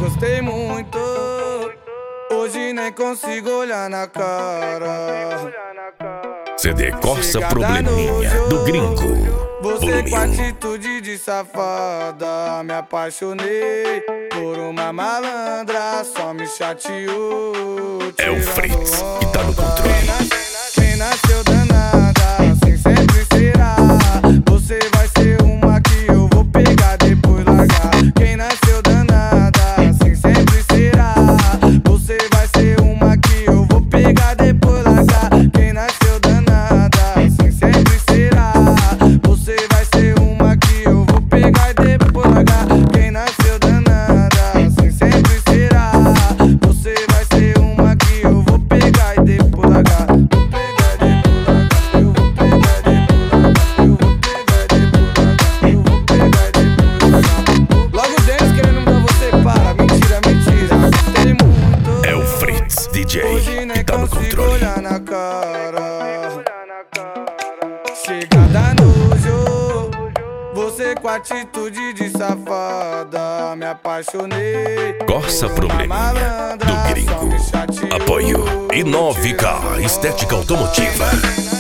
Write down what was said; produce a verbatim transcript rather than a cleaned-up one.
gostei muito. Hoje nem consigo olhar na cara. C D Corsa Probleminha do Gringo. Você com atitude de safada, me apaixonei por uma malandra, só me chateou. É o Fritz que tá no controle. Quem nasceu danada, assim sempre será. Você vai ser uma que eu vou pegar, depois largar. Quem nasceu danada, assim sempre será. Você vai ser uma que eu vou pegar, depois largar. Quem nasceu danada, assim sempre será. Você vai ser uma que eu vou pegar e depois largar. Quem nasceu danada, assim sempre será. Você vai ser uma que eu vou pegar e depois largar. Vou pegar e depois largar. Eu vou pegar e depois largar. Eu vou pegar e depois largar. Eu vou pegar e depois largar. Logo Denis querendo mudar você para. Mentira, mentira. Gostei muito. É o Fritz D J que tá no controle. Olhar na cara. Chegada nojo, você com atitude de safada, me apaixonei. Corsa Probleminha do Gringo. Apoio Inove K, estética automotiva.